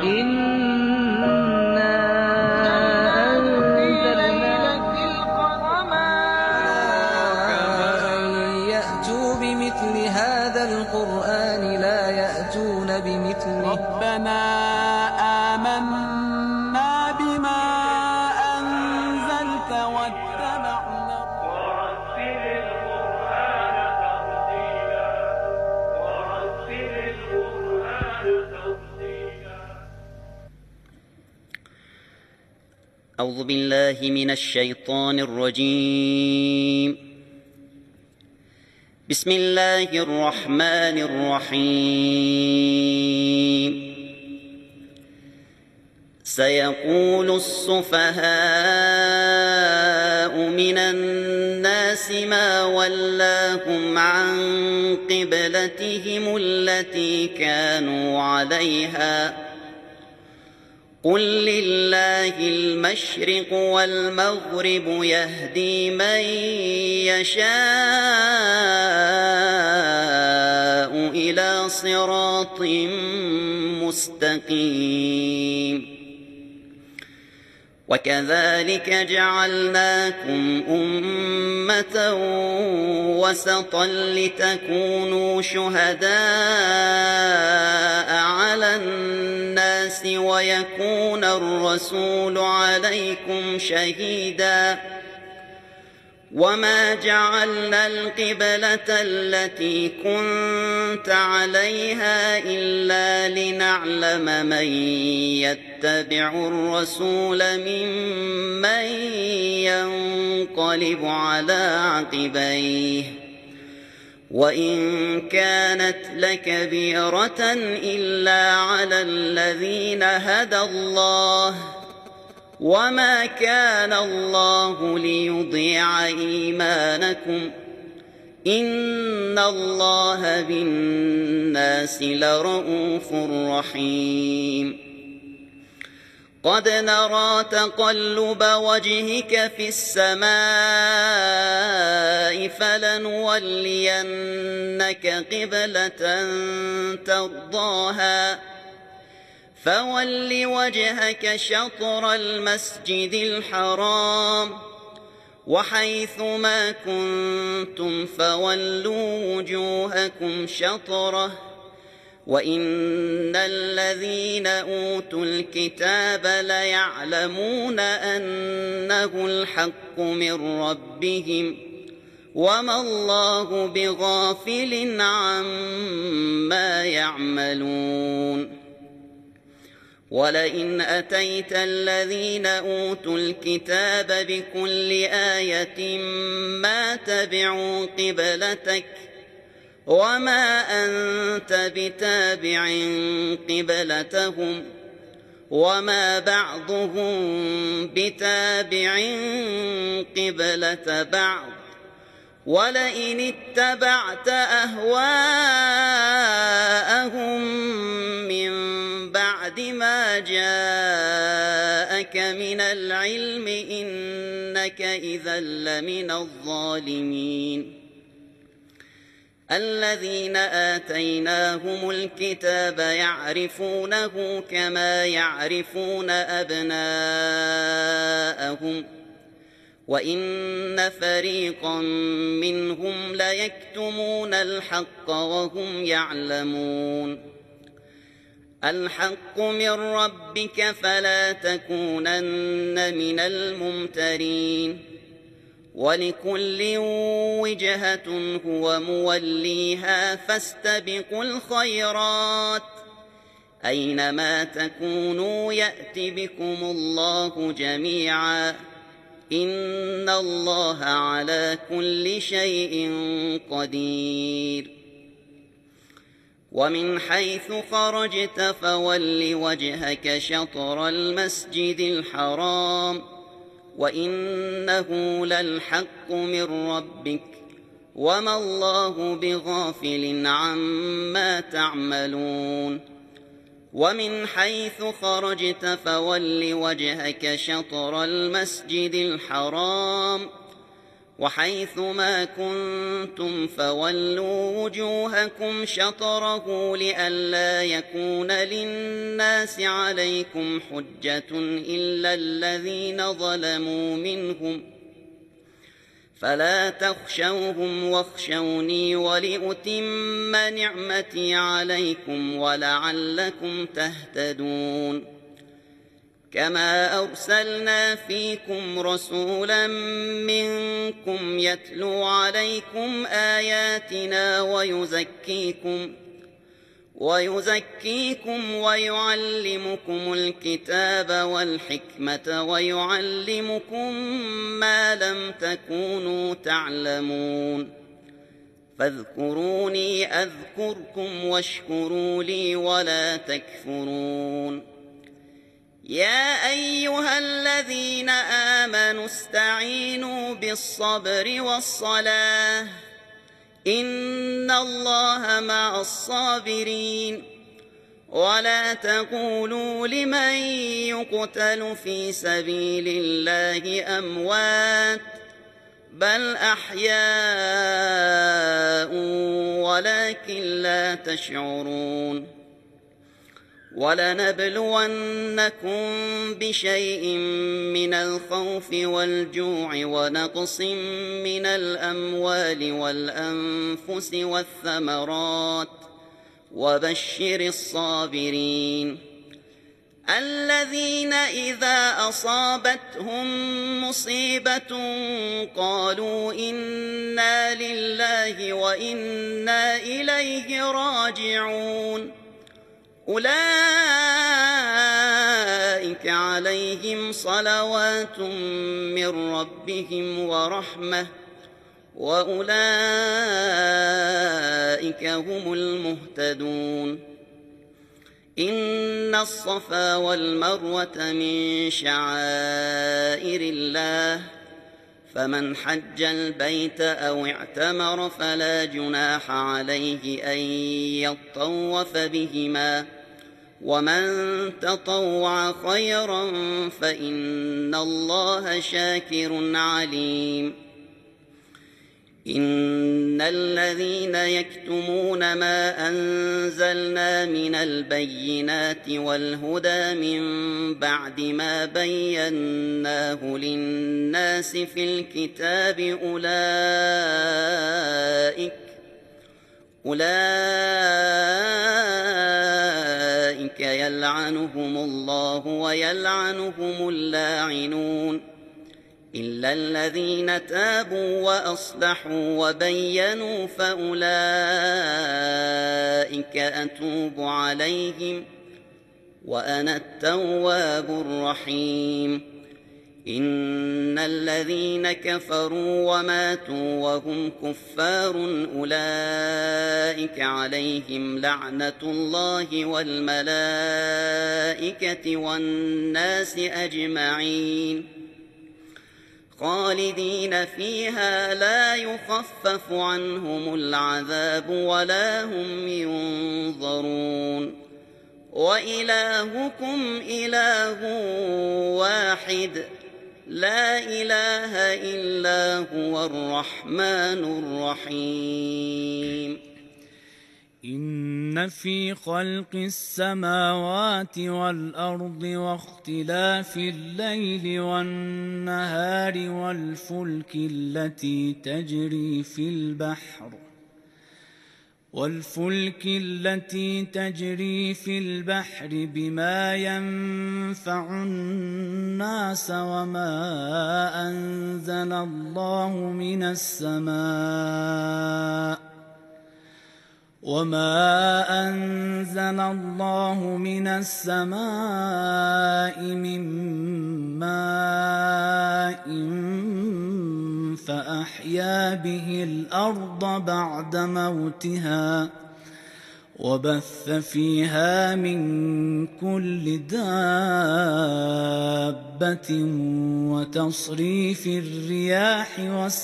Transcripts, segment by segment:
إنا أنزلنا في القرآن يأتوا بمثل هذا القرآن لا يأتون بمثله ربنا آمنا بما أنزلت واتبعنا ورتل القرآن ترتيلا أعوذ بالله من الشيطان الرجيم. بسم الله الرحمن الرحيم. سيقول السفهاء من الناس ما ولاهم عن قبلتهم التي كانوا عليها قل لله المشرق والمغرب يهدي من يشاء إلى صراط مستقيم. وكذلك جعلناكم أمة وسطا لتكونوا شهداء على الناس ويكون الرسول عليكم شهيدا. وما جعلنا القبلة التي كنت عليها إلا لنعلم من يتبع الرسول ممن ينقلب على عقبيه وإن كانت لكبيرة إلا على الذين هدى الله وما كان الله ليضيع إيمانكم إن الله بالناس لرءوف رحيم. قد نرى تقلب وجهك في السماء فلنولينك قبلة ترضاها فول وجهك شطر المسجد الحرام وحيث ما كنتم فولوا وجوهكم شطره وإن الذين أوتوا الكتاب ليعلمون أنه الحق من ربهم وما الله بغافل عما يعملون. ولئن أتيت الذين أوتوا الكتاب بكل آية ما تبعوا قبلتك وما أنت بتابع قبلتهم وما بعضهم بتابع قبلة بعض ولئن اتبعت أهواءهم من بعد ما جاءك من العلم إنك إذا لمن الظالمين. الذين آتيناهم الكتاب يعرفونه كما يعرفون أبناءهم وإن فريقا منهم ليكتمون الحق وهم يعلمون. الحق من ربك فلا تكونن من الممترين. ولكل وجهة هو موليها فاستبقوا الخيرات أينما تكونوا يأت بكم الله جميعا إن الله على كل شيء قدير. ومن حيث خرجت فول وجهك شطر المسجد الحرام وإنه للحق من ربك وما الله بغافل عما تعملون. ومن حيث خرجت فول وجهك شطر المسجد الحرام وحيث ما كنتم فولوا وجوهكم شطره لئلا يكون للناس عليكم حجة إلا الذين ظلموا منهم فلا تخشوهم واخشوني ولأتم نعمتي عليكم ولعلكم تهتدون كما أرسلنا فيكم رسولا منكم يتلو عليكم آياتنا ويزكيكم ويعلمكم الكتاب والحكمة ويعلمكم ما لم تكونوا تعلمون فاذكروني أذكركم واشكروا لي ولا تكفرون يا أيها الذين آمنوا استعينوا بالصبر والصلاة إن الله مع الصابرين ولا تقولوا لمن يقتل في سبيل الله أموات بل أحياء ولكن لا تشعرون ولنبلونكم بشيء من الخوف والجوع ونقص من الأموال والأنفس والثمرات وبشر الصابرين الذين إذا أصابتهم مصيبة قالوا إنا لله وإنا إليه راجعون أولئك عليهم صلوات من ربهم ورحمة وأولئك هم المهتدون إن الصفا والمروة من شعائر الله فمن حج البيت أو اعتمر فلا جناح عليه أن يطوف بهما ومن تطوع خيرا فإن الله شاكر عليم إن الذين يكتمون ما أنزلنا من البينات والهدى من بعد ما بيناه للناس في الكتاب أولئك يلعنهم الله ويلعنهم اللاعنون إلا الذين تابوا وأصلحوا وبينوا فأولئك أتوب عليهم وأنا التواب الرحيم إن الذين كفروا وماتوا وهم كفار أولئك عليهم لعنة الله والملائكة والناس أجمعين خالدين فيها لا يخفف عنهم العذاب ولا هم ينظرون وإلهكم إله واحد لا إله إلا هو الرحمن الرحيم إن في خلق السماوات والأرض واختلاف الليل والنهار والفلك التي تجري في البحر بما ينفع الناس وما أنزل الله من السماء من ماء فأحيا به الأرض بعد موتها وبث فيها من كل دابة وتصريف الرياح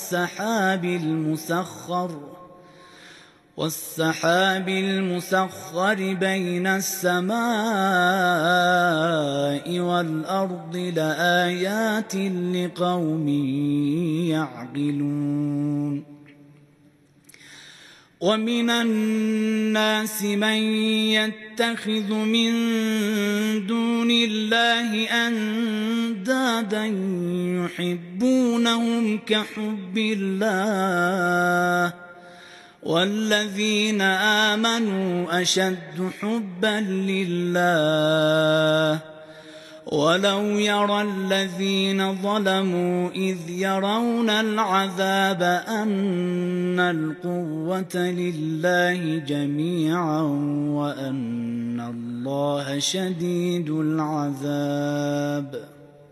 والسحاب المسخر بين السماء والأرض لآيات لقوم يعقلون ومن الناس من يتخذ من دون الله أندادا يحبونهم كحب الله والذين آمنوا أشد حبا لله ولو يرى الذين ظلموا إذ يرون العذاب أن القوة لله جميعا وأن الله شديد العذاب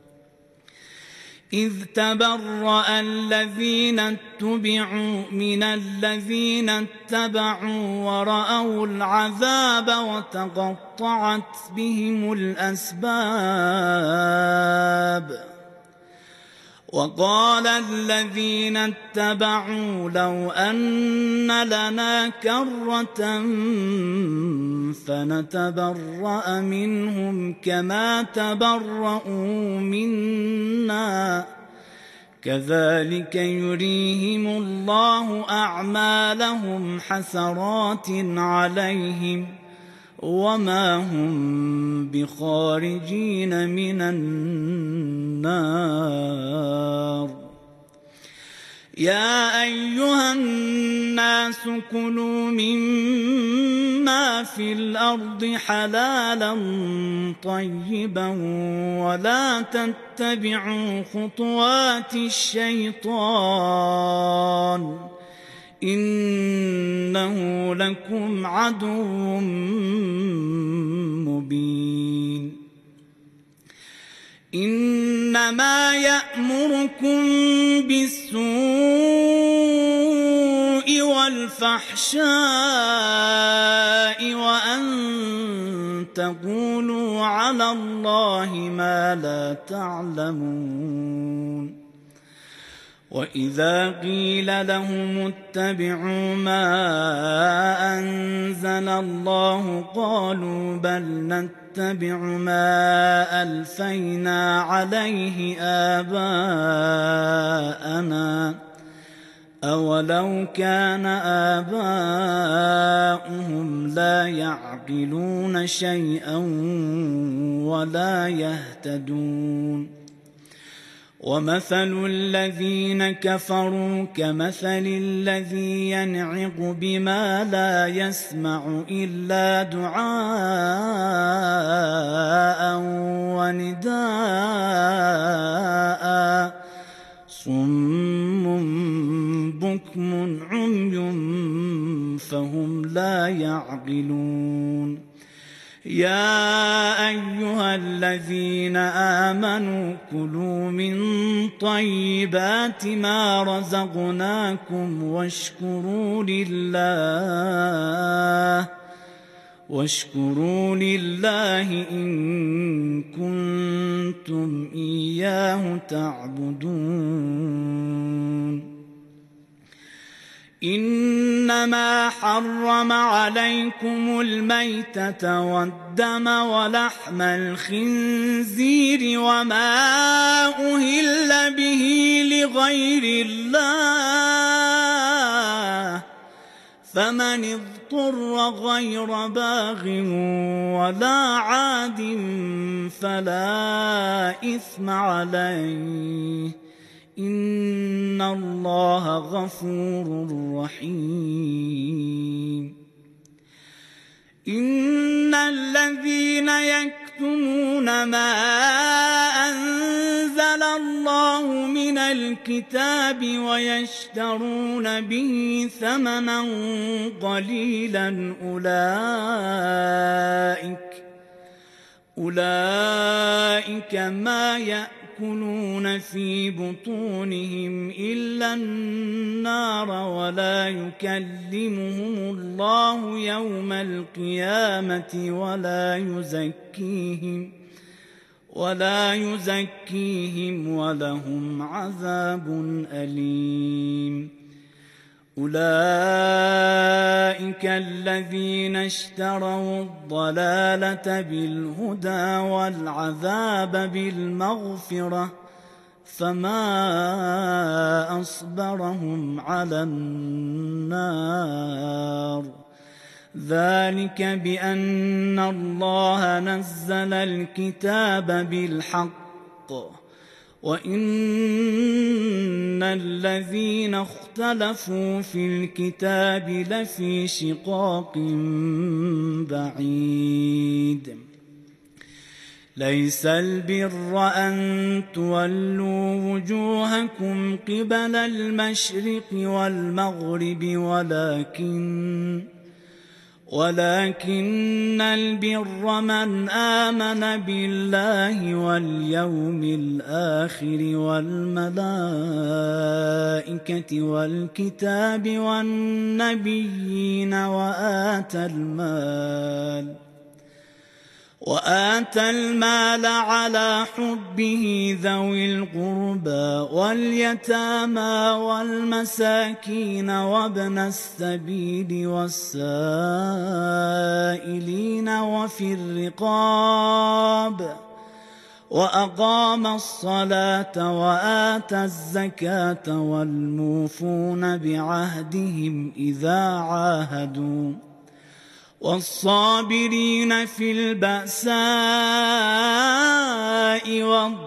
إذ تبرأ الذين اتبعوا من الذين اتبعوا ورأوا العذاب وتقطعت بهم الأسباب وقال الذين اتبعوا لو أن لنا كرة فنتبرأ منهم كما تبرؤوا منا كذلك يريهم الله أعمالهم حسرات عليهم وما هم بخارجين من النار يا أيها الناس كلوا مما في الأرض حلالا طيبا ولا تتبعوا خطوات الشيطان إنه لكم عدو مبين إنما يأمركم بالسوء والفحشاء وأن تقولوا على الله ما لا تعلمون وإذا قيل لهم اتبعوا ما أنزل الله قالوا بل نتبع ما ألفينا عليه آباءنا أولو كان آباؤهم لا يعقلون شيئا ولا يهتدون ومثل الذين كفروا كمثل الذي ينعق بما لا يسمع إلا دعاء ونداء صم بكم عمي فهم لا يعقلون يا أيها الذين آمنوا كلوا من طيبات ما رزقناكم واشكروا لله إن كنتم إياه تعبدون إنما حرم عليكم الميتة والدم ولحم الخنزير وما أهل به لغير الله فمن اضطر غير باغ ولا عاد فلا إثم عليه إن الله غفور رحيم إن الذين يكتمون ما أنزل الله من الكتاب ويشترون به ثمنا قليلا أولئك ما يأكلون في بطونهم إلا النار ولا يكلمهم الله يوم القيامة ولا يزكيهم ولهم عذاب أليم أولئك الذين اشتروا الضلالة بالهدى والعذاب بالمغفرة فما أصبرهم على النار ذلك بأن الله نزل الكتاب بالحق وإن الذين اختلفوا في الكتاب لفي شقاق بعيد ليس البر أن تولوا وجوهكم قبل المشرق والمغرب ولكن البر من آمن بالله واليوم الآخر والملائكة والكتاب والنبيين وآتى المال على حبه ذوي القربى واليتامى والمساكين وابن السبيل والسائلين وفي الرقاب وأقام الصلاة وآتى الزكاة والموفون بعهدهم إذا عاهدوا والصابرين في البأساء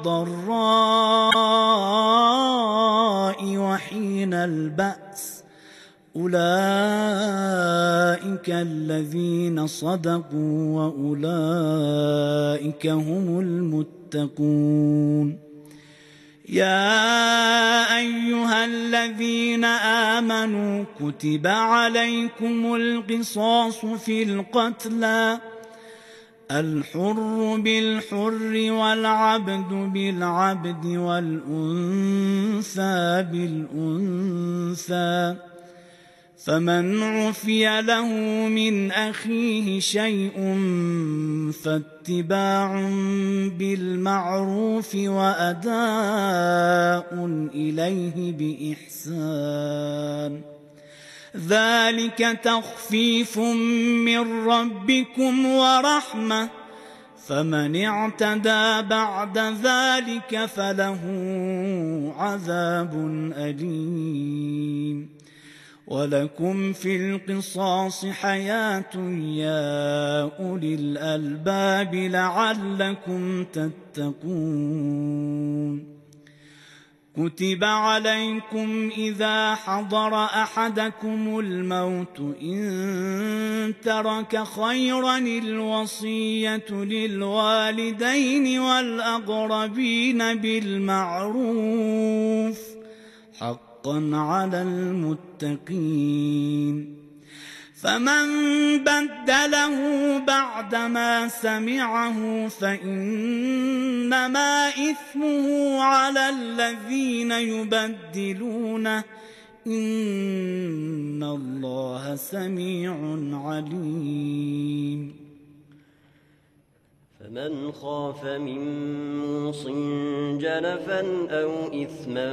والضراء وحين البأس أولئك الذين صدقوا وأولئك هم المتقون يا أيها الذين آمنوا كتب عليكم القصاص في القتلى الحر بالحر والعبد بالعبد والأنثى بالأنثى فمن عفي له من أخيه شيء فاتباع بالمعروف وأداء إليه بإحسان ذلك تخفيف من ربكم ورحمة فمن اعتدى بعد ذلك فله عذاب أليم ولكم في القصاص حياة يا أولي الألباب لعلكم تتقون كتب عليكم إذا حضر أحدكم الموت إن ترك خيرا الوصية للوالدين والأقربين بالمعروف حقا على المتقين فمن بدله بعدما سمعه فإنما إثمه على الذين يبدلونه إن الله سميع عليم فمن خاف من موص جنفا أو إثما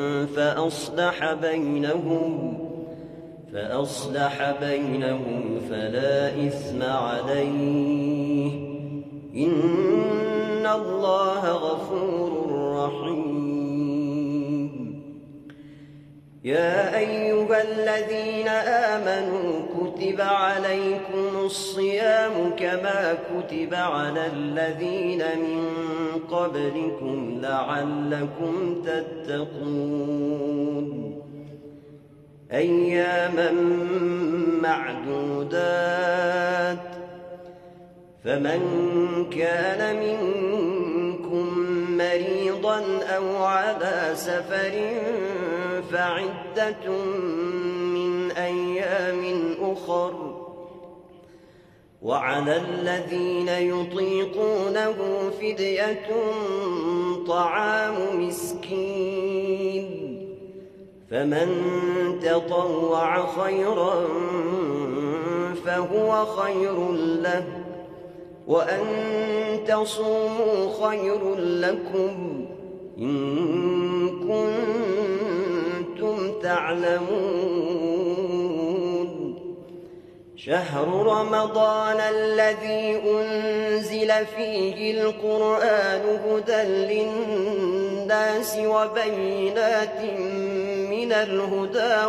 فأصلح بينهم فلا إثم عليه إن الله غفور رحيم يا أيها الذين آمنوا كتب عليكم الصيام كما كتب على الذين من قبلكم لعلكم تتقون أياما معدودات فمن كان منكم مريضا أو على سفر فعدة من أيام أخر وعلى الذين يطيقونه فدية طعام مسكين فمن تطوع خيرا فهو خير له وأن تصوموا خير لكم إن كنتم تعلمون شهر رمضان الذي أنزل فيه القرآن هدى للناس وبينات من الهدى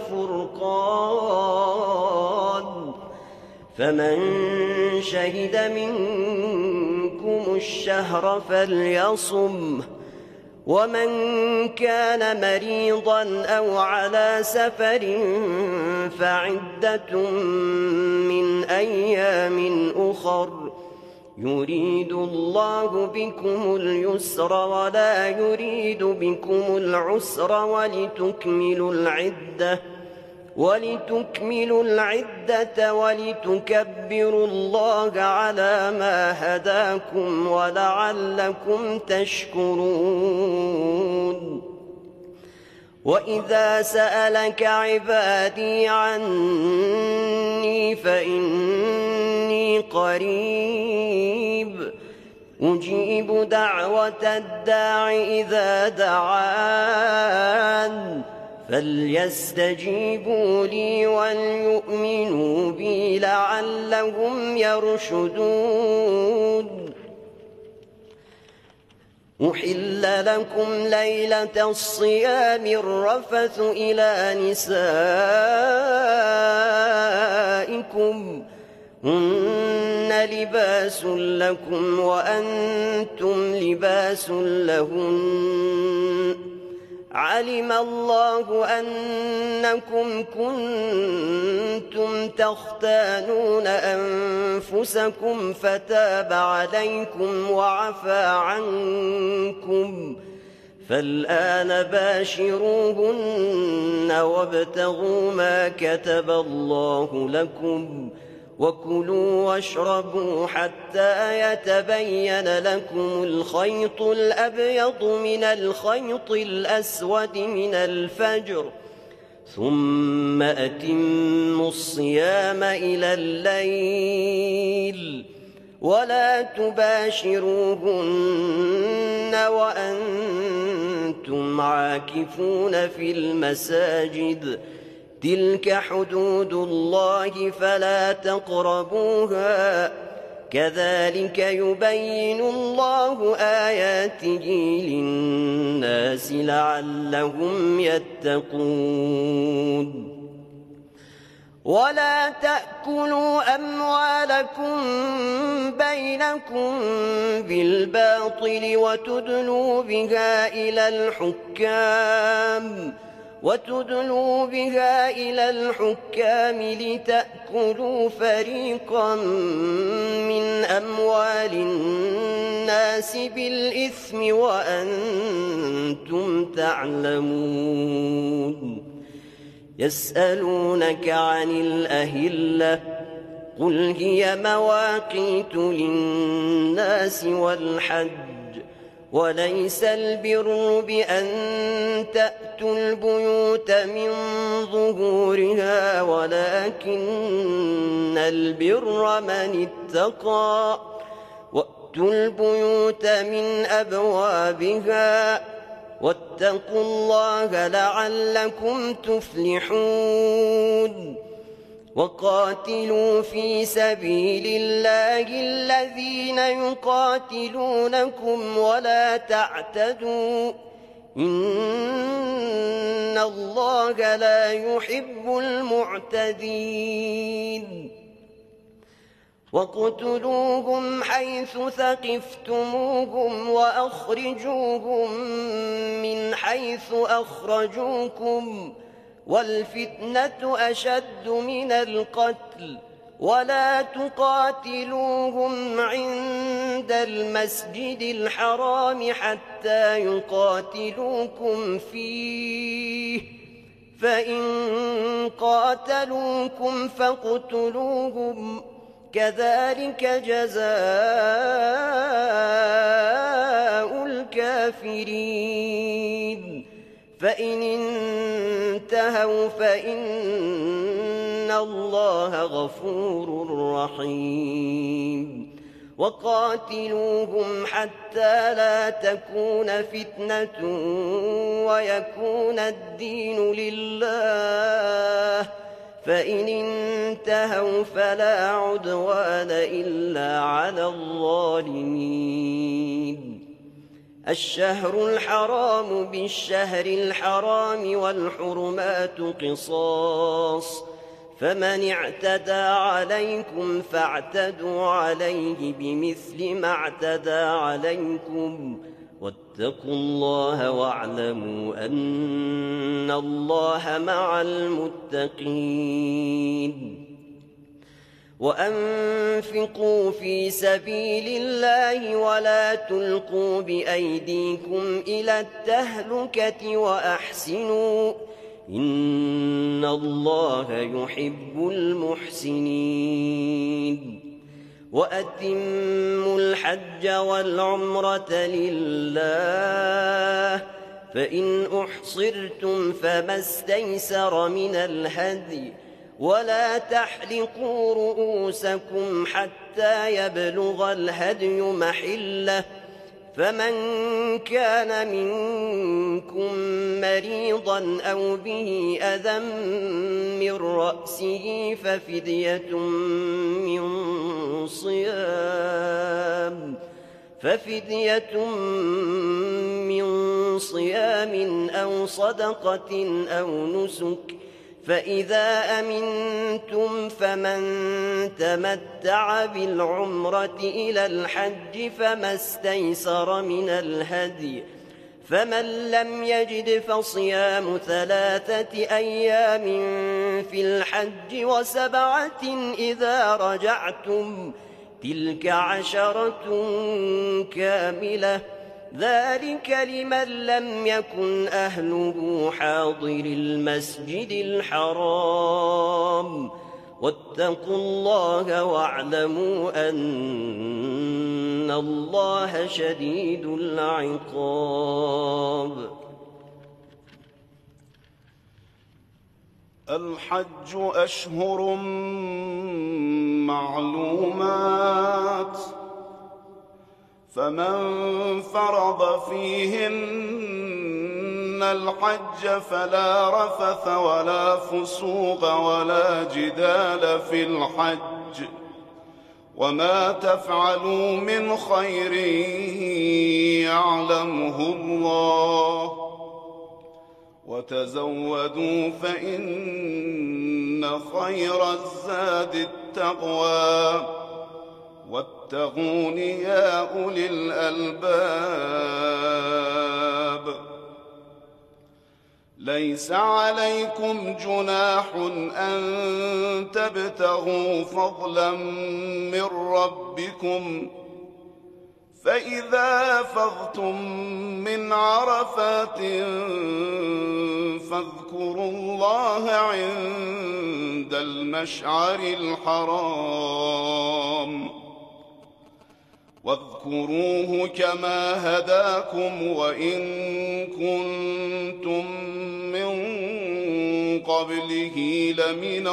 والفرقان فمن شهد منكم الشهر فليصمه ومن كان مريضا أو على سفر فعدة من أيام أخر يريد الله بكم اليسر ولا يريد بكم العسر ولتكملوا العدة ولتكبروا الله على ما هداكم ولعلكم تشكرون وإذا سألك عبادي عني فإني قريب أجيب دعوة الداع إذا دعان فليستجيبوا لي وليؤمنوا بي لعلهم يرشدون أحل لكم ليلة الصيام الرفث إلى نسائكم هن لباس لكم وأنتم لباس لهن علم الله أنكم كنتم تختانون أنفسكم فتاب عليكم وعفى عنكم فالآن باشروهن وابتغوا ما كتب الله لكم وكلوا واشربوا حتى يتبين لكم الخيط الأبيض من الخيط الأسود من الفجر ثم أتموا الصيام إلى الليل ولا تباشروهن وأنتم عاكفون في المساجد تلك حدود الله فلا تقربوها كذلك يبين الله آياته للناس لعلهم يتقون ولا تأكلوا أموالكم بينكم بالباطل وتدلوا بها إلى الحكام لتأكلوا فريقا من أموال الناس بالإثم وأنتم تعلمون يسألونك عن الأهلة قل هي مواقيت للناس والحج وليس البر بأن تأتوا البيوت من ظهورها ولكن البر من اتقى وأتوا البيوت من أبوابها واتقوا الله لعلكم تفلحون وقاتلوا في سبيل الله الذين يقاتلونكم ولا تعتدوا إن الله لا يحب المعتدين وَاقْتُلُوهُمْ حَيْثُ ثَقِفْتُمُوهُمْ وَأَخْرِجُوهُمْ مِنْ حَيْثُ أَخْرَجُوكُمْ وَالْفِتْنَةُ أَشَدُّ مِنَ الْقَتْلِ وَلَا تُقَاتِلُوهُمْ عِندَ الْمَسْجِدِ الْحَرَامِ حَتَّى يُقَاتِلُوكُمْ فِيهِ فَإِنْ قَاتَلُوكُمْ فَاقْتُلُوهُمْ كذلك جزاء الكافرين فإن انتهوا فإن الله غفور رحيم وقاتلوهم حتى لا تكون فتنة ويكون الدين لله فإن انتهوا فلا عدوان إلا على الظالمين. الشهر الحرام بالشهر الحرام والحرمات قصاص، فمن اعتدى عليكم فاعتدوا عليه بمثل ما اعتدى عليكم، واتقوا الله واعلموا أن الله مع المتقين. وأنفقوا في سبيل الله ولا تلقوا بأيديكم إلى التهلكة وأحسنوا إن الله يحب المحسنين. وأتموا الحج والعمرة لله، فإن أحصرتم فما استيسر من الهدي، ولا تحلقوا رؤوسكم حتى يبلغ الهدي محله، فمن كان منكم مريضا أو به أذى من رأسه ففدية من صيام أو صدقة أو نسك، فإذا أمنتم فمن تمتع بالعمرة إلى الحج فما استيسر من الهدي، فمن لم يجد فصيام 3 أيام في الحج و7 إذا رجعتم، تلك 10 كاملة، ذلك لمن لم يكن أهله حاضر المسجد الحرام. واتقوا الله واعلموا أن الله شديد العقاب. الحج أشهر معلومات، فمن فرض فيهن الحج فلا رفث ولا فسوق ولا جدال في الحج، وما تفعلوا من خير يعلمه الله، وتزودوا فإن خير الزاد التقوى، واتقون يا أولي الألباب. ليس عليكم جناح أن تبتغوا فضلا من ربكم، فإذا أفضتم من عرفات فاذكروا الله عند المشعر الحرام، واذكروه كما هداكم وإن كنتم من قبله لمن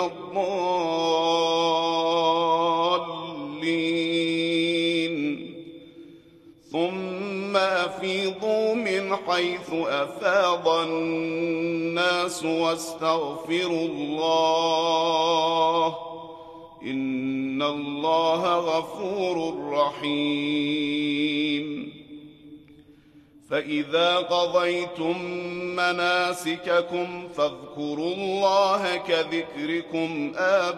الضالين. ثم أفيضوا من حيث أفاض الناس واستغفروا الله إن الله غفور رحيم. فإذا قضيتم مناسككم فاذكروا الله كذكركم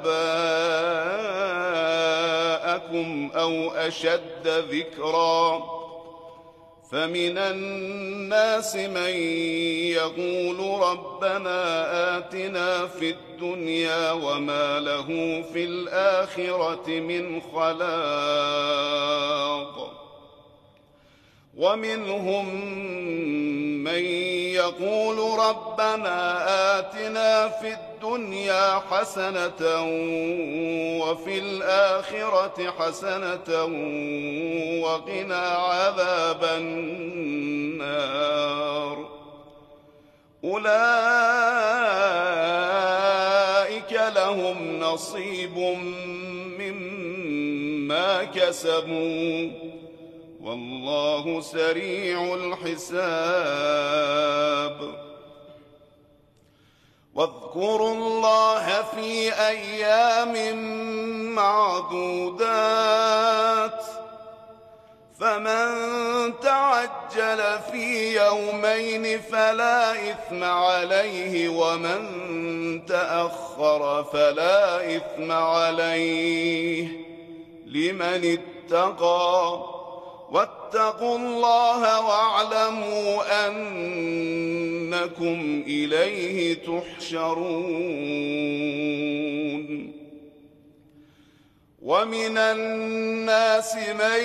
آباءكم أو أشد ذكرا، فمن الناس من يقول ربنا آتنا في الدنيا وما له في الآخرة من خلاق، ومنهم من يقول ربنا آتنا في الدنيا حسنة وفي الآخرة حسنة وقنا عذاب النار. أولئك لهم نصيب مما كسبوا والله سريع الحساب. واذكروا الله في أيام معدودات فمن تعجل في يومين فلا إثم عليه ومن تأخر فلا إثم عليه لمن اتقى واتقوا الله واعلموا أنكم إليه تحشرون ومن الناس من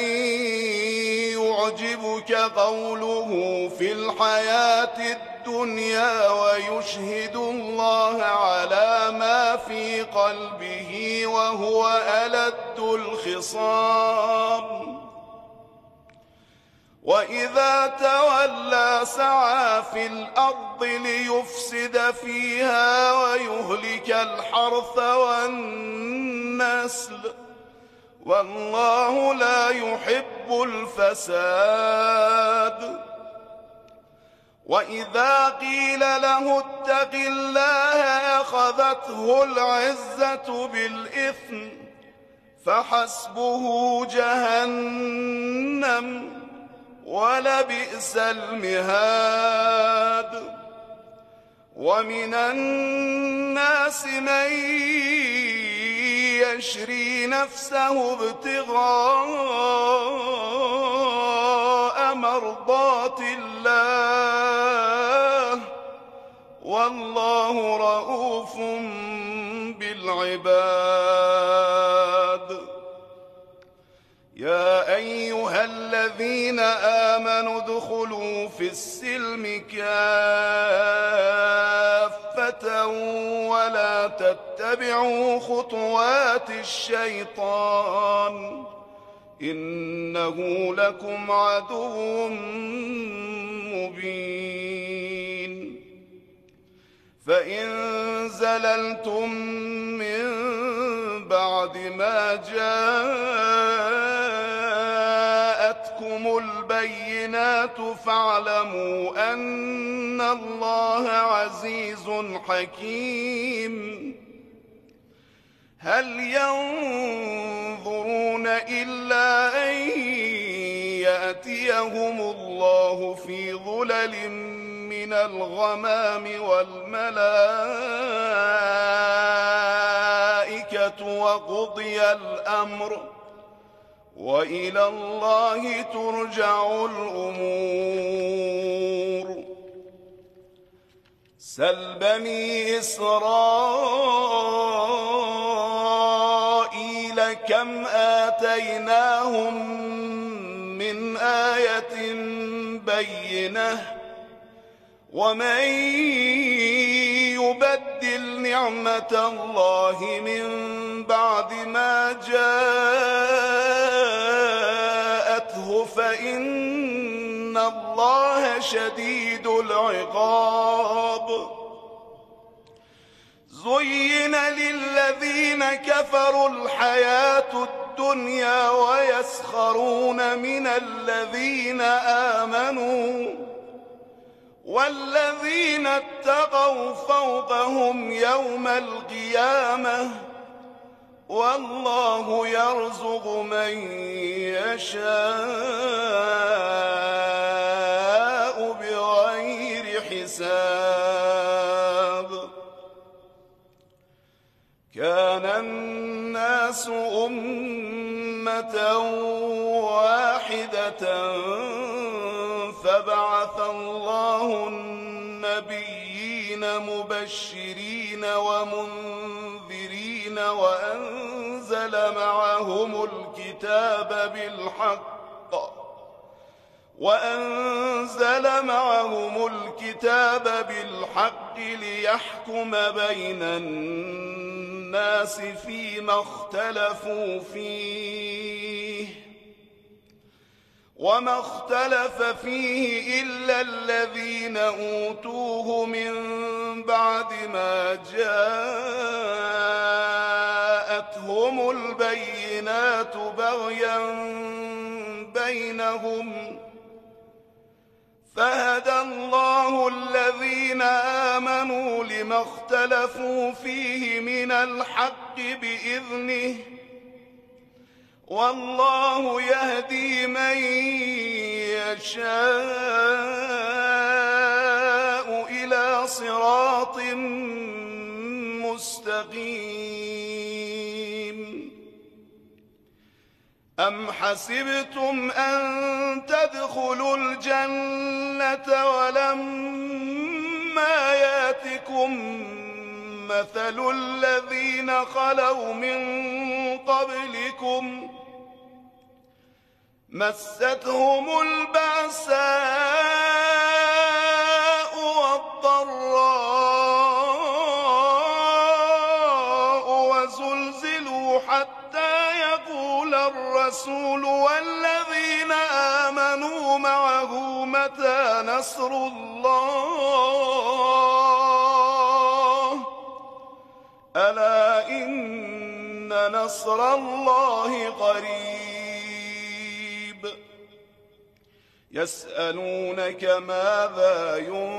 يعجبك قوله في الحياة الدنيا ويشهد الله على ما في قلبه وهو ألد الخصام وإذا تولى سعى في الأرض ليفسد فيها ويهلك الحرث والنسل والله لا يحب الفساد وإذا قيل له اتق الله أخذته العزة بالإثم فحسبه جهنم ولبئس المهاد ومن الناس من يشري نفسه ابتغاء مرضات الله والله رؤوف بالعباد يا أيها الذين آمنوا ادخلوا في السلم كافة ولا تتبعوا خطوات الشيطان إنه لكم عدو مبين فإن زللتم من بعد ما جاءتكم البينات فاعلموا أن الله عزيز حكيم هل ينظرون إلا أن يأتيهم الله في ظلل من الغمام والملائكة وقضي الأمر وإلى الله ترجع الأمور سل بني إسرائيل كم آتيناهم من آية بينة ومن يبدل نعمة الله من بعد ما جاءته فإن الله شديد العقاب زين للذين كفروا الحياة الدنيا ويسخرون من الذين آمنوا والذين اتقوا فوقهم يوم القيامة والله يرزق من يشاء بغير حساب كان الناس أمة واحدة فبعث الله النبيين مبشرين ومنذرين وأنزل معهم الكتاب بالحق ليحكم بين الناس فيما اختلفوا فيه وما اختلف فيه إلا الذين أوتوه من بعد ما جاءتهم البينات بغيا بينهم فهدى الله الذين آمنوا لما اختلفوا فيه من الحق بإذنه والله يهدي من يشاء إلى صراط مستقيم. أم حسبتم أن تدخلوا الجنة ولما ياتكم مثل الذين خلوا من قبلكم مستهم البأساء والضراء وزلزلوا حتى يقول الرسول والذين آمنوا معه متى نصر الله ألا إن نصر الله قريب. يسألونك ماذا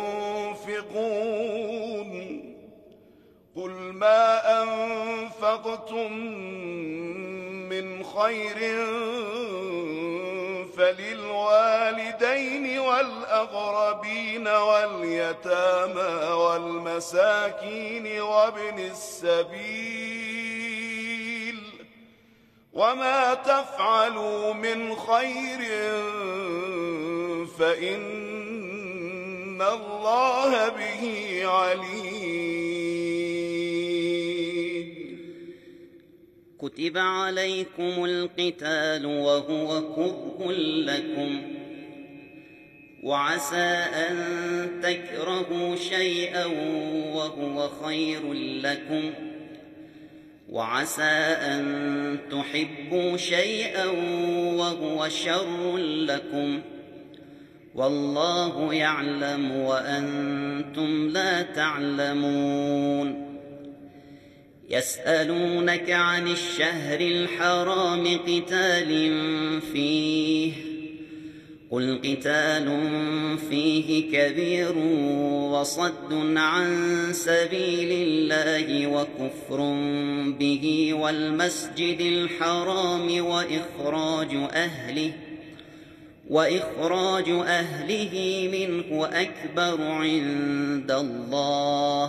ينفقون قل ما أنفقتم من خير فللوالدين والأقربين واليتامى والمساكين وابن السبيل وما تفعلوا من خير فإن الله به عليم. كتب عليكم القتال وهو كره لكم وعسى أن تكرهوا شيئا وهو خير لكم وعسى أن تحبوا شيئا وهو شر لكم والله يعلم وأنتم لا تعلمون. يسألونك عن الشهر الحرام قتال فيه قل قتال فيه كبير وصد عن سبيل الله وكفر به والمسجد الحرام وإخراج أهله منه أكبر عند الله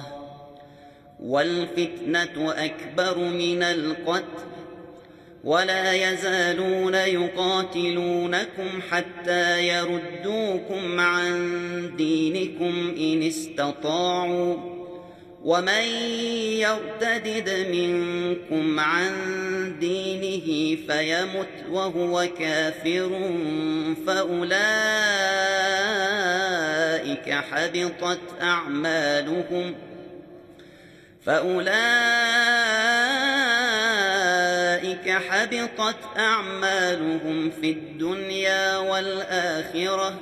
والفتنة أكبر من القتل ولا يزالون يقاتلونكم حتى يردوكم عن دينكم إن استطاعوا ومن يرتدد منكم عن دينه فيمت وهو كافر فأولئك حبطت أعمالهم في الدنيا والآخرة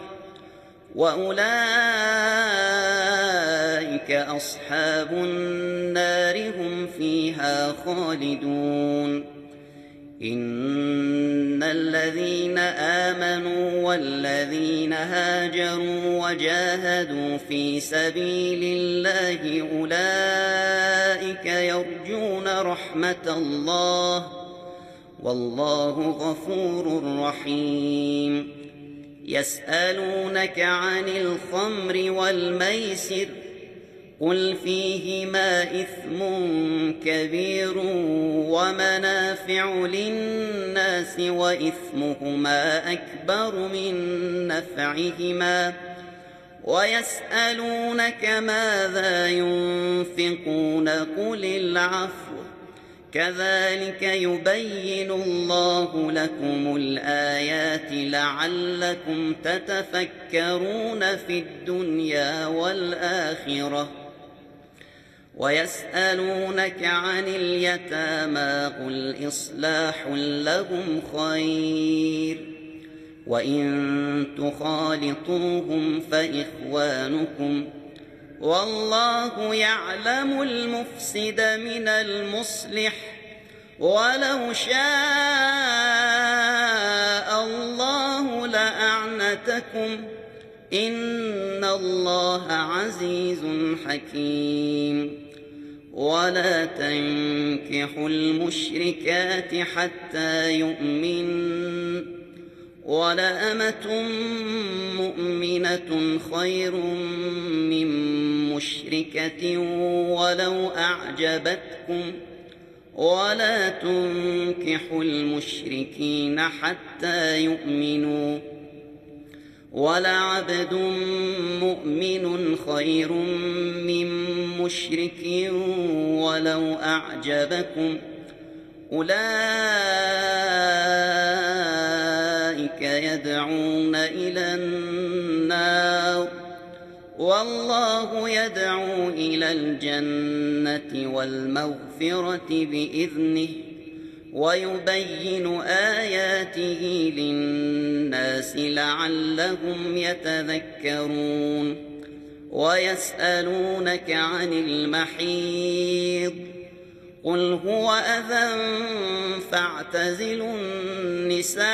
وأولئك أصحاب النار هم فيها خالدون. إن الذين آمنوا والذين هاجروا وجاهدوا في سبيل الله أولئك يرجون رحمة الله والله غفور رحيم. يسألونك عن الخمر والميسر قل فيهما إثم كبير ومنافع للناس وإثمهما أكبر من نفعهما ويسألونك ماذا ينفقون قل العفو كذلك يبين الله لكم الآيات لعلكم تتفكرون في الدنيا والآخرة. ويسألونك عن اليتامى قل إصلاح لهم خير وإن تخالطوهم فإخوانكم والله يعلم المفسد من المصلح ولو شاء الله لأعنتكم إن الله عزيز حكيم. ولا تنكحوا المشركات حتى يؤمن، ولأمة مؤمنة خير من مشركة ولو أعجبتكم. ولا تنكحوا المشركين حتى يؤمنوا، ولعبد مؤمن خير من مشرك ولو أعجبكم. أولئك يدعون إلى النار، والله يدعو إلى الجنة والمغفرة بإذنه، ويبين آياته للناس لعلهم يتذكرون. ويسألونك عن المحيض، قل هو أذى فاعتزلوا النساء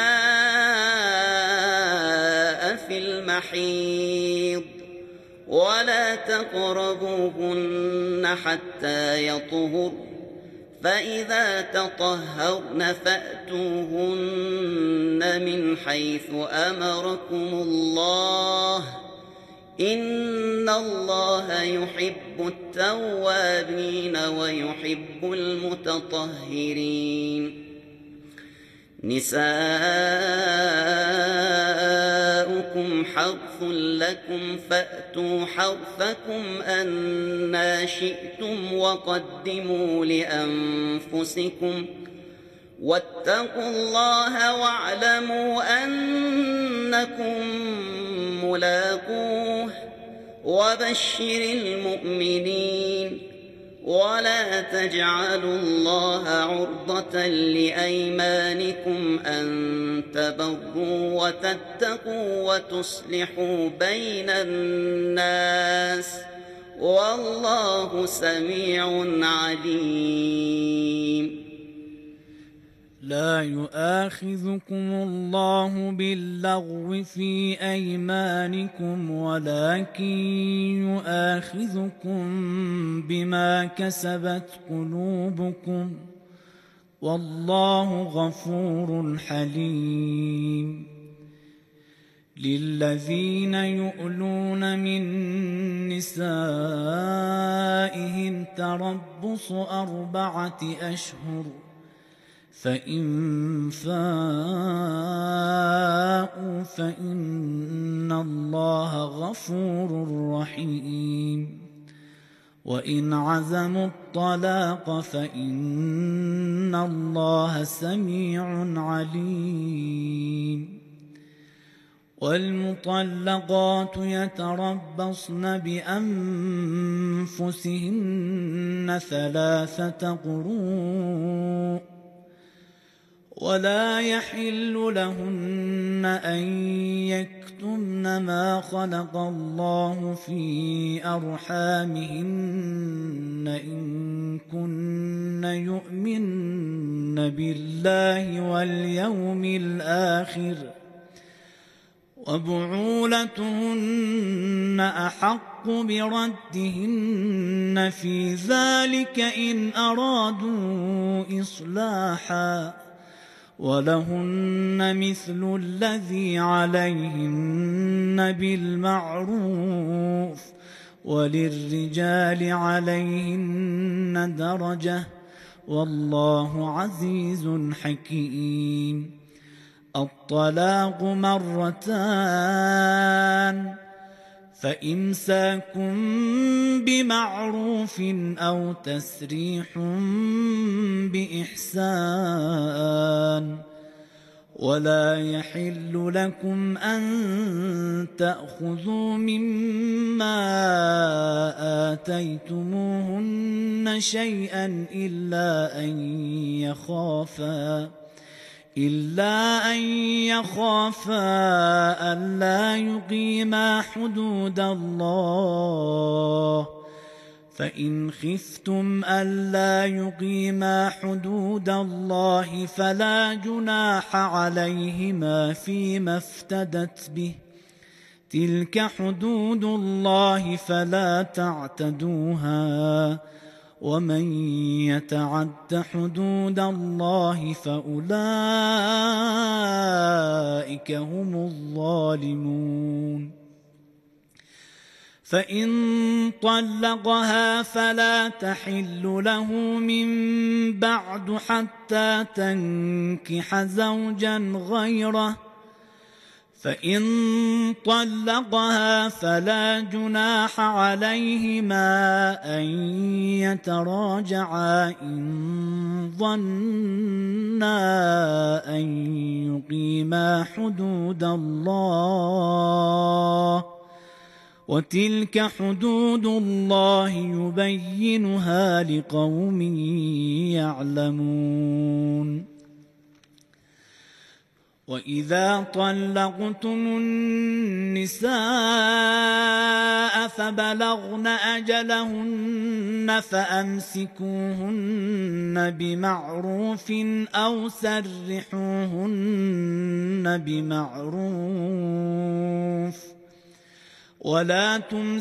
في المحيض، ولا تقربوهن حتى يطهرن، فإذا تطهرن فأتوهن من حيث أمركم الله، إن الله يحب التوابين ويحب المتطهرين. نساؤكم حرث لكم فأتوا حرثكم أنى شئتم، وقدموا لأنفسكم، واتقوا الله واعلموا أنكم ملاقوه، وبشر المؤمنين. ولا تجعلوا الله عرضة لأيمانكم أن تبروا وتتقوا وتصلحوا بين الناس، والله سميع عليم. لا يؤاخذكم الله باللغو في أيمانكم، ولكن يؤاخذكم بما كسبت قلوبكم، والله غفور حليم. للذين يؤلون من نسائهم تربص 4 أشهر، فإن فاءوا فإن الله غفور رحيم. وإن عزموا الطلاق فإن الله سميع عليم. والمطلقات يتربصن بأنفسهن 3 قروء، ولا يحل لهن أن يكتمن ما خلق الله في أرحامهن إن كن يؤمن بالله واليوم الآخر، وبعولتهن أحق بردهن في ذلك إن أرادوا إصلاحا، ولهن مثل الذي عليهن بالمعروف، وللرجال عليهن درجة، والله عزيز حكيم. الطلاق 2، فإمساك بمعروف أو تسريح بإحسان. ولا يحل لكم أن تأخذوا مما آتيتموهن شيئا إلا أن يخافا ألا يقيما حدود الله، فإن خفتم ألا يقيما حدود الله فلا جناح عليهما فيما افتدت به، تلك حدود الله فلا تعتدوها ومن يتعد حدود الله فأولئك هم الظالمون فإن طلقها فلا تحل له من بعد حتى تنكح زوجا غيره فإن طلقها فلا جناح عليهما أن يتراجعا إن ظنا أن يقيما حدود الله وتلك حدود الله يبينها لقوم يعلمون وإذا طلقتم النساء فبلغن أجلهن فأمسكوهن بمعروف أو سرحوهن بمعروف ولا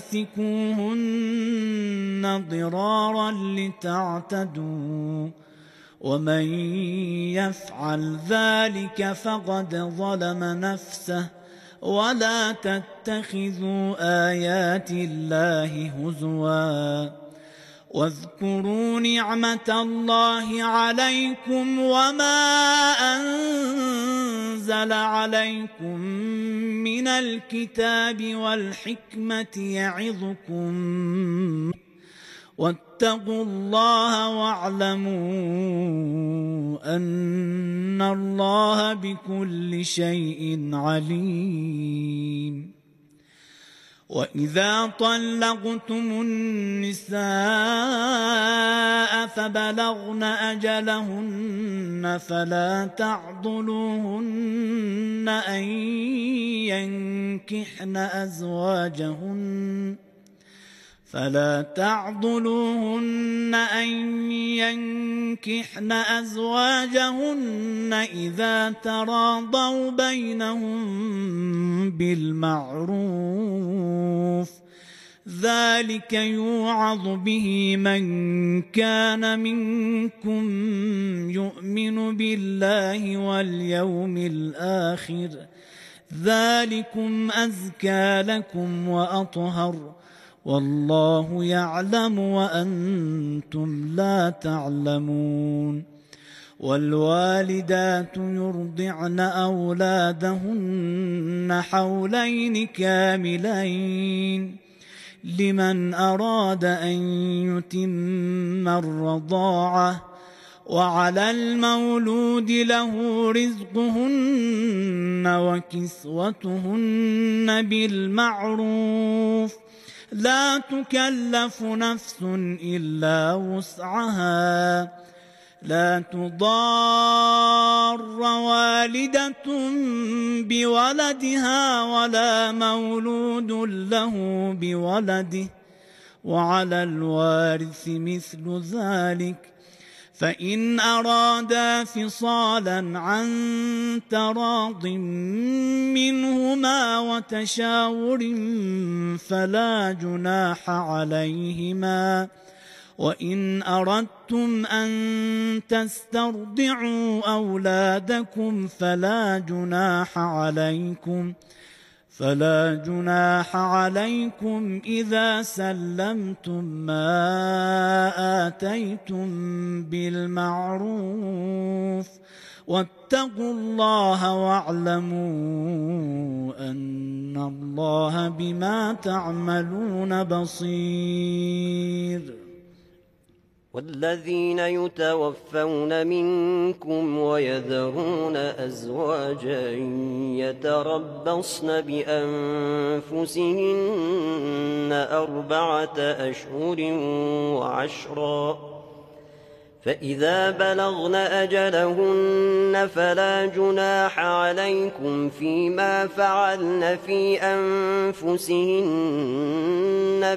تمسكوهن ضرارا لتعتدوا ومن يفعل ذلك فقد ظلم نفسه ولا تتخذوا آيات الله هزوا واذكروا نعمة الله عليكم وما أنزل عليكم من الكتاب والحكمة يعظكم واتقوا الله واعلموا أن الله بكل شيء عليم وإذا طلقتم النساء فبلغن أجلهن فلا تعضلوهن أن ينكحن أزواجهن إذا تراضوا بينهم بالمعروف ذلك يوعظ به من كان منكم يؤمن بالله واليوم الآخر ذلكم أزكى لكم وأطهر والله يعلم وأنتم لا تعلمون والوالدات يرضعن أولادهن حولين كاملين لمن أراد أن يتم الرضاعة وعلى المولود له رزقهن وكسوتهن بالمعروف لا تكلف نفس إلا وسعها لا تضار والدة بولدها ولا مولود له بولده وعلى الوارث مثل ذلك فإن أرادا فصالا عن تراض منهما وتشاور فلا جناح عليهما وإن أردتم أن تسترضعوا أولادكم فلا جناح عليكم إذا سلمتم ما آتيتم بالمعروف واتقوا الله واعلموا أن الله بما تعملون بصير والذين يتوفون منكم ويذرون أزواجا يتربصن بأنفسهن 4 أشهر وعشرا فإذا بلغن أجلهن فلا جناح عليكم فيما فعلن في أنفسهن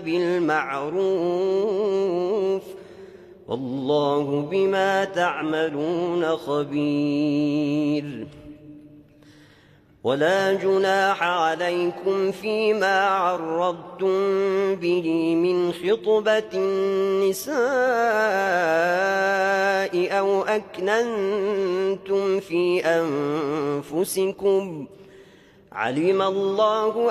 بالمعروف والله بما تعملون خبير ولا جناح عليكم فيما عرضتم به من خطبة النساء أو أكننتم في أنفسكم علم الله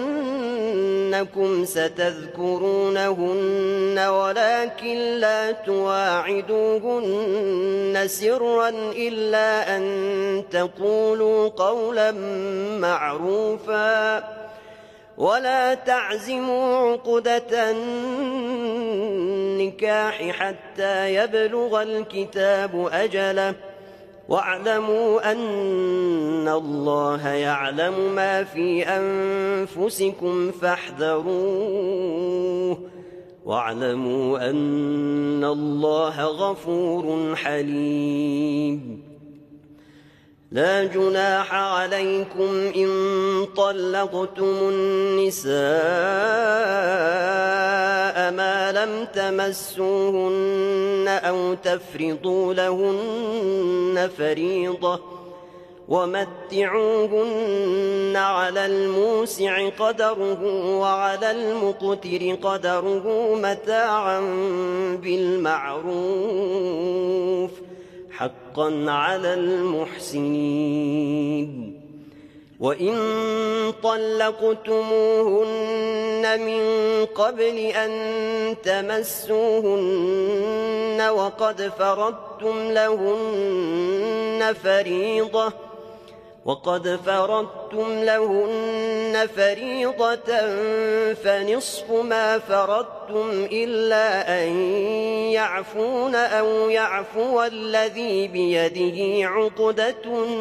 أنكم ستذكرونهن ولكن لا تواعدوهن سرا إلا أن تقولوا قولا معروفا ولا تعزموا عقدة النكاح حتى يبلغ الكتاب أجله واعلموا أن الله يعلم ما في أنفسكم فاحذروه واعلموا أن الله غفور حليم لا جناح عليكم إن طلقتم النساء ما لم تمسوهن أو تفرضوا لهن فريضة ومتعوهن على الموسع قدره وعلى المقتر قدره متاعا بالمعروف حقا على المحسنين وإن طلقتموهن من قبل أن تمسوهن وقد فرضتم لهن فريضة فنصف ما فرضتم إلا أن يعفون أو يعفو الذي بيده عقدة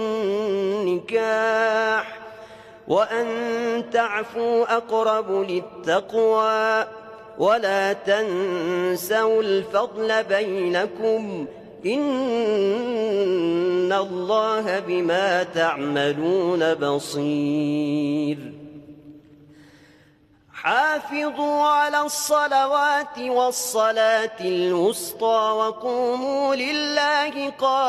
النكاح وأن تعفوا أقرب للتقوى ولا تنسوا الفضل بينكم إن الله بما تعملون بصير حافظوا على الصلوات والصلاة الوسطى وقوموا لله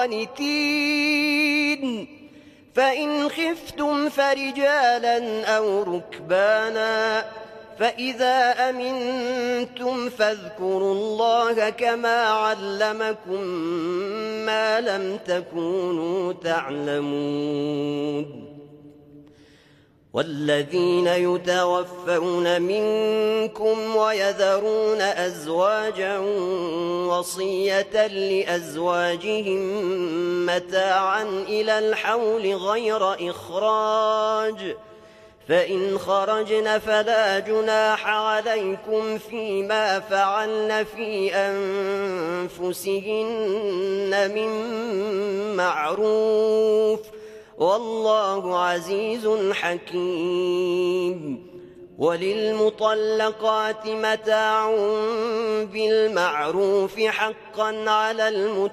قانتين فإن خفتم فرجالا أو ركبانا فإذا أمنتم فاذكروا الله كما علمكم ما لم تكونوا تعلمون والذين يتوفون منكم ويذرون أزواجا وصية لأزواجهم متاعا إلى الحول غير إخراج فإن خرجن فلا جناح عليكم فيما فعلن في أنفسهن من معروف والله عزيز حكيم وللمطلقات متاع بالمعروف حقا على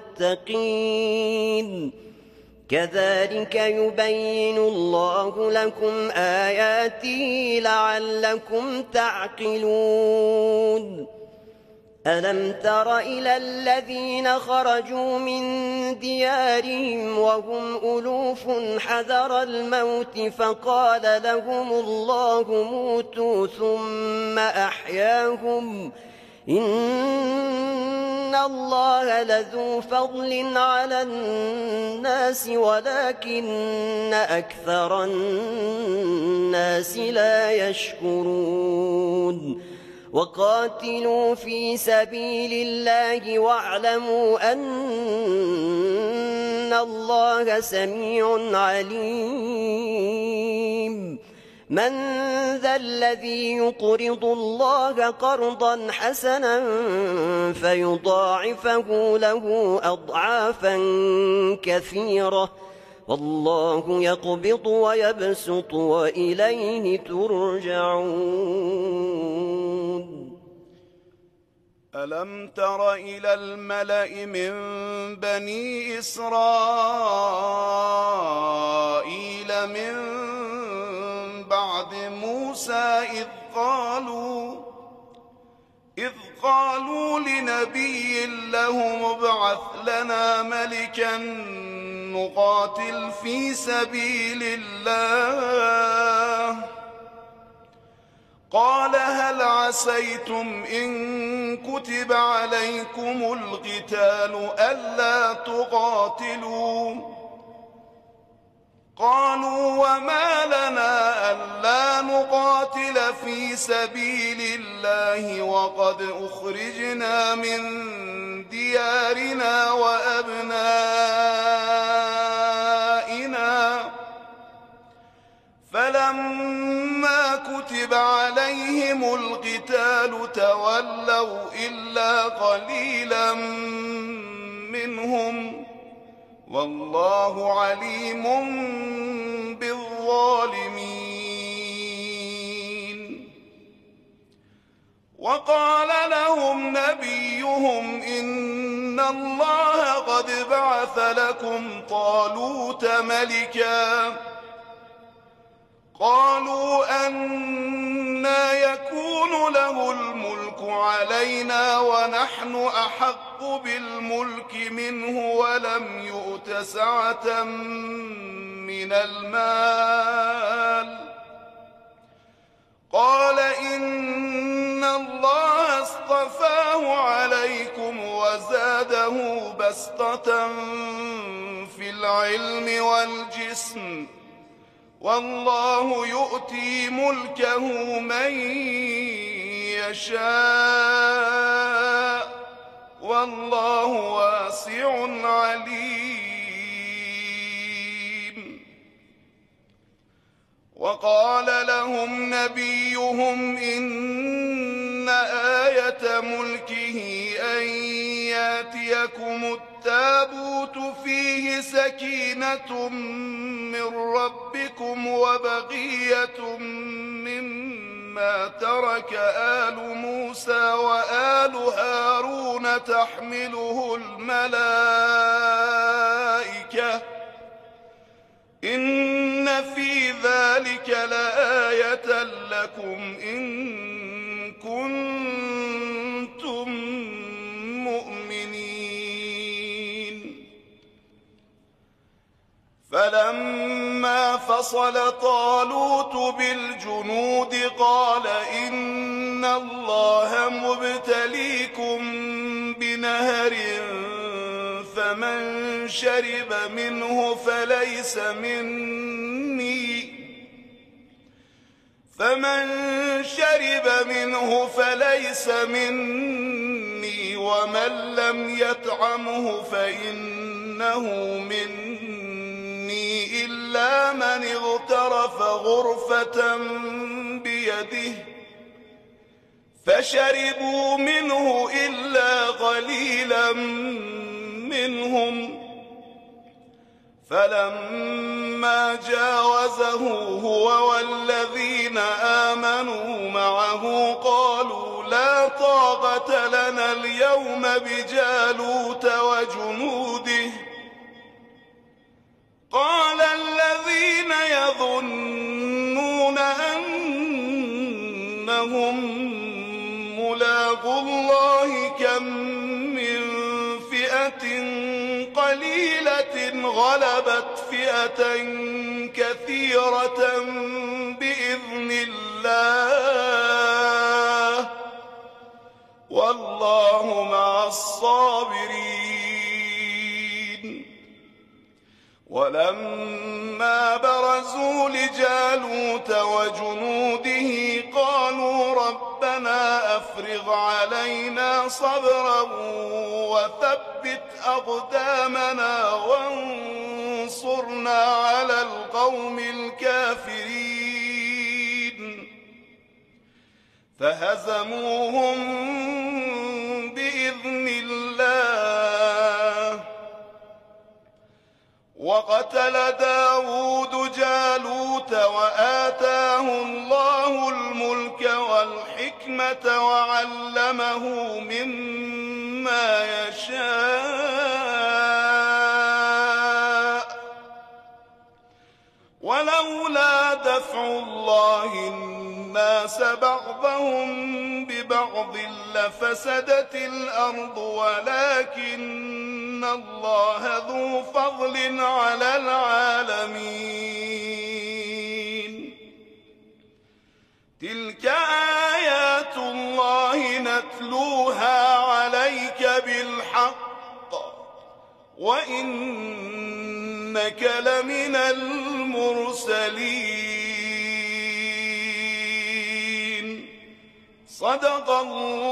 المتقين كذلك يبين الله لكم آياته لعلكم تعقلون ألم تر إلى الذين خرجوا من ديارهم وهم ألوف حذر الموت فقال لهم الله موتوا ثم أحياهم إن الله لذو فضل على الناس ولكن أكثر الناس لا يشكرون وقاتلوا في سبيل الله واعلموا أن الله سميع عليم من ذا الذي يقرض الله قرضا حسنا فيضاعفه له أضعافا كثيرة والله يقبض ويبسط وإليه ترجعون ألم تر إلى الملأ من بني إسرائيل من بعد موسى إذ قالوا لنبي له ابعث لنا ملكا نقاتل في سبيل الله. قال هل عسيتم إن كتب عليكم القتال ألا تقاتلوا؟ قالوا وما لنا ألا نقاتل في سبيل الله وقد أخرجنا من ديارنا وأبنائنا. فلما كتب عليهم القتال تولوا إلا قليلا منهم والله عليم بالظالمين. وقال لهم نبيهم إن الله قد بعث لكم طالوت ملكا. قالوا أنى يكون له الملك علينا ونحن أحق بالملك منه ولم يؤت سعة من المال. قال إن الله اصطفاه عليكم وزاده بسطة في العلم والجسم والله يؤتي ملكه من يشاء والله واسع عليم. وقال لهم نبيهم إن آية ملكه أن ياتيكم التابوت فيه سكينة من ربكم وبقية مما ترك آل موسى وآل هارون تحمله الملائكة إن في ذلك لآية لكم إن كنتم مؤمنين. فلما فصل طالوت بالجنود قال إن الله مبتليكم بنهر فمن شرب منه فليس مني ومن لم يطعمه فإنه مني إلا من اغترف غرفة بيده فشربوا منه إلا قليلا منهم. فلما جاوزه هو والذين آمنوا معه قالوا لا طاقة لنا اليوم بجالوت وجنوده. قال الذين يظنون أنهم ملاقو الله كم من فئة قليلة غلبت فئة كثيرة بإذن الله والله مع الصابرين. ولما برزوا لجالوت وجنوده قالوا ربنا أفرغ علينا صبرا وثبت أقدامنا وانصرنا على القوم الكافرين. فهزموهم بإذن الله. وقتل داود جالوت وآتاه الله الملك والحكمة وعلمه مما يشاء. ولولا دفع الله الناس بعضهم ببعض لفسدت الأرض ولكن إن الله ذو فضل على العالمين. تلك آيات الله نتلوها عليك بالحق وإنك لمن المرسلين. صدق الله